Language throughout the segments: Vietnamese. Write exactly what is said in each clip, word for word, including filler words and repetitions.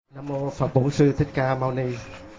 Nam mô Phật Bổn Sư Thích Ca Mâu Ni.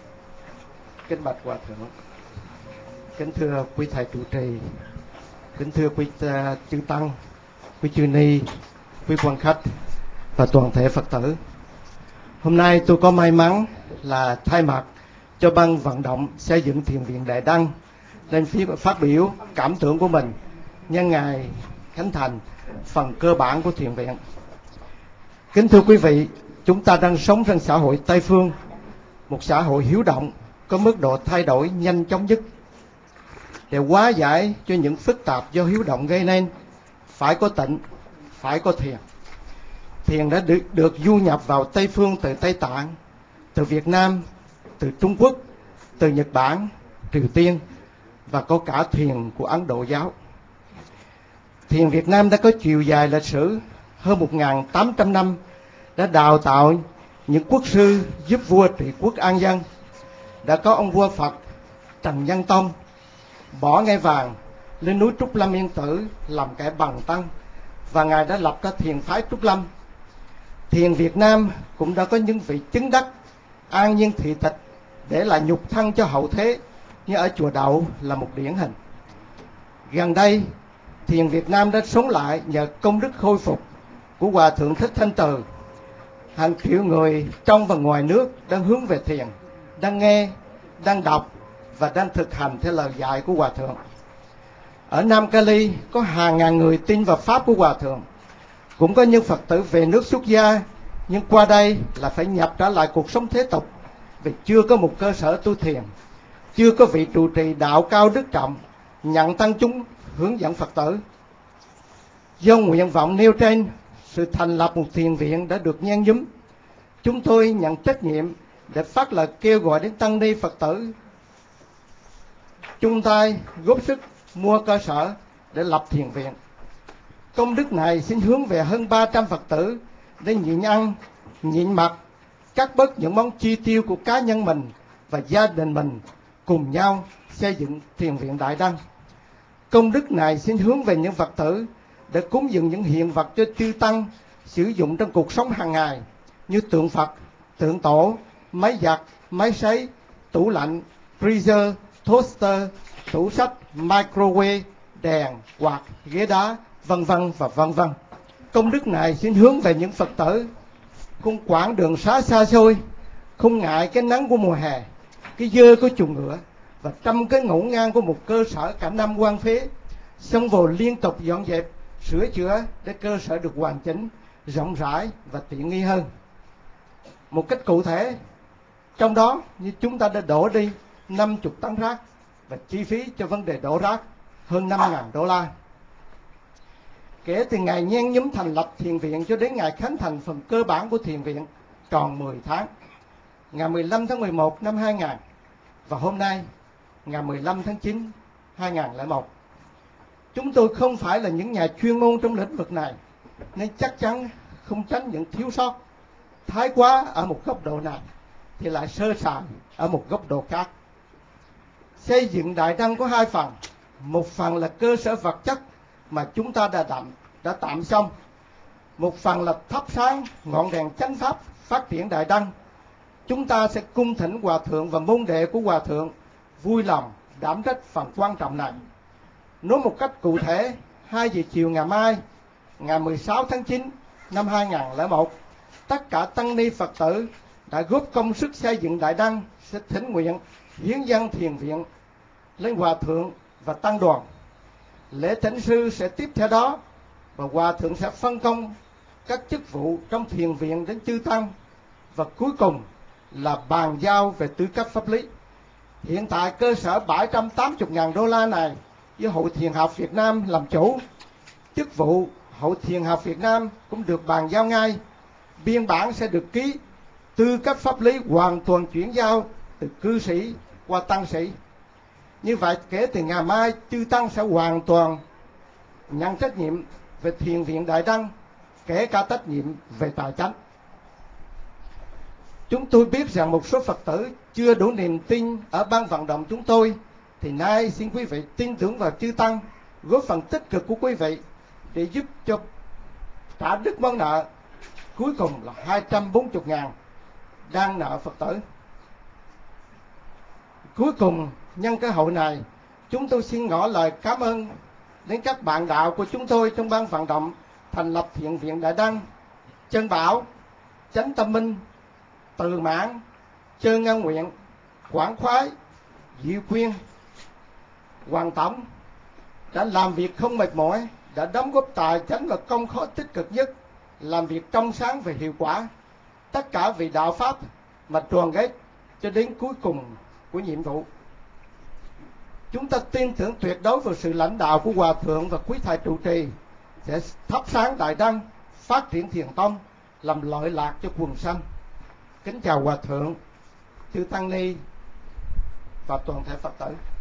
Kính bạch Hòa thượng, kính thưa quý thầy trụ trì, kính thưa quý uh, chư tăng, quý chư ni, quý quan khách và toàn thể Phật tử. Hôm nay tôi có may mắn là thay mặt cho ban vận động xây dựng thiền viện Đại Đăng lên phía phát biểu cảm tưởng của mình nhân ngày khánh thành phần cơ bản của thiền viện. Kính thưa quý vị, chúng ta đang sống trong xã hội Tây phương, một xã hội hiếu động có mức độ thay đổi nhanh chóng nhất. Để hóa giải cho những phức tạp do hiếu động gây nên, phải có tịnh, phải có thiền. Thiền đã được, được du nhập vào Tây phương từ Tây Tạng, từ Việt Nam, từ Trung Quốc, từ Nhật Bản, Triều Tiên và có cả thiền của Ấn Độ giáo. Thiền Việt Nam đã có chiều dài lịch sử hơn một nghìn tám trăm năm, đã đào tạo những quốc sư giúp vua trị quốc an dân. Đã có ông vua Phật Trần Nhân Tông bỏ ngai vàng lên núi Trúc Lâm Yên Tử làm kẻ bằng tăng, và ngài đã lập ra thiền phái Trúc Lâm. Thiền Việt Nam cũng đã có những vị chứng đắc an nhiên thị tịch để lại nhục thân cho hậu thế, như ở chùa Đậu là một điển hình. Gần đây, thiền Việt Nam đã sống lại nhờ công đức khôi phục của Hòa Thượng Thích Thanh Từ. Hàng triệu người trong và ngoài nước đang hướng về thiền, đang nghe, đang đọc và đang thực hành theo lời dạy của Hòa Thượng. Ở Nam Cali có hàng ngàn người tin vào Pháp của Hòa Thượng. Cũng có những Phật tử về nước xuất gia, nhưng qua đây là phải nhập trở lại cuộc sống thế tục, vì chưa có một cơ sở tu thiền, chưa có vị trụ trì đạo cao đức trọng nhận tăng chúng hướng dẫn Phật tử. Do nguyện vọng nêu trên, sự thành lập một thiền viện đã được nhen nhóm. Chúng tôi nhận trách nhiệm để phát lời kêu gọi đến tăng ni Phật tử chung tay góp sức mua cơ sở để lập thiền viện. Công đức này xin hướng về hơn ba trăm Phật tử để nhịn ăn, nhịn mặc, cắt bớt những món chi tiêu của cá nhân mình và gia đình mình, cùng nhau xây dựng thiền viện Đại Đăng. Công đức này xin hướng về những Phật tử để cúng dường những hiện vật cho chư tăng sử dụng trong cuộc sống hàng ngày, như tượng Phật, tượng tổ, máy giặt, máy sấy, tủ lạnh, freezer, toaster, tủ sách, microwave, đèn, quạt, ghế đá, vân vân và vân vân. Công đức này xin hướng về những Phật tử không quãng đường xá xa xôi, không ngại cái nắng của mùa hè, cái dơ của chuồng ngựa và trăm cái ngổn ngang của một cơ sở cả năm hoang phế, xông vào liên tục dọn dẹp, sửa chữa để cơ sở được hoàn chỉnh, rộng rãi và tiện nghi hơn. Một cách cụ thể, trong đó như chúng ta đã đổ đi năm mươi tấn rác và chi phí cho vấn đề đổ rác hơn năm nghìn đô la. Kể từ ngày nhen nhóm thành lập thiền viện cho đến ngày khánh thành phần cơ bản của thiền viện tròn mười tháng, ngày mười lăm tháng mười một năm hai nghìn và hôm nay ngày mười lăm tháng chín năm hai nghìn không trăm lẻ một. Chúng tôi không phải là những nhà chuyên môn trong lĩnh vực này, nên chắc chắn không tránh những thiếu sót. Thái quá ở một góc độ này thì lại sơ sài ở một góc độ khác. Xây dựng Đại Đăng có hai phần. Một phần là cơ sở vật chất mà chúng ta đã tạm, đã tạm xong. Một phần là thắp sáng ngọn đèn chánh pháp phát triển Đại Đăng. Chúng ta sẽ cung thỉnh Hòa Thượng và môn đệ của Hòa Thượng vui lòng đảm trách phần quan trọng này. Nói một cách cụ thể, hai giờ chiều ngày mai, ngày mười sáu tháng chín năm hai nghìn không trăm lẻ một, tất cả tăng ni Phật tử đã góp công sức xây dựng Đại Đăng sẽ thỉnh nguyện hiến dâng thiền viện lên Hòa Thượng và tăng đoàn. Lễ thỉnh sư sẽ tiếp theo đó, và Hòa Thượng sẽ phân công các chức vụ trong thiền viện đến chư tăng, và cuối cùng là bàn giao về tư cách pháp lý. Hiện tại cơ sở bảy trăm tám mươi nghìn đô la này do Hội Thiền học Việt Nam làm chủ. Chức vụ Hội Thiền học Việt Nam cũng được bàn giao ngay. Biên bản sẽ được ký, tư cách pháp lý hoàn toàn chuyển giao từ cư sĩ qua tăng sĩ. Như vậy kể từ ngày mai, chư tăng sẽ hoàn toàn nhận trách nhiệm về thiền viện Đại Đăng, kể cả trách nhiệm về tài chánh. Chúng tôi biết rằng một số Phật tử chưa đủ niềm tin ở ban vận động chúng tôi, thì nay xin quý vị tin tưởng vào chư tăng, góp phần tích cực của quý vị để giúp cho trả đứt món nợ. Cuối cùng là hai trăm bốn mươi ngàn đang nợ Phật tử. Cuối cùng, nhân cái hội này, chúng tôi xin ngỏ lời cảm ơn đến các bạn đạo của chúng tôi trong ban vận động thành lập Thiện viện Đại Đăng: Chân Bảo, Chánh Tâm Minh, Từ Mãn, Trơn Ngân Nguyện, Quảng Khoái, Diệu Quyên, Hoàng Tổng đã làm việc không mệt mỏi, đã đóng góp tài chánh và công khó tích cực nhất, làm việc trong sáng và hiệu quả, tất cả vì đạo pháp mà đoàn kết cho đến cuối cùng của nhiệm vụ. Chúng ta tin tưởng tuyệt đối vào sự lãnh đạo của Hòa Thượng và quý thầy trụ trì sẽ thắp sáng Đại Đăng, phát triển Thiền tông, làm lợi lạc cho quần sanh. Kính chào Hòa Thượng, chư Tăng Ni và toàn thể Phật tử.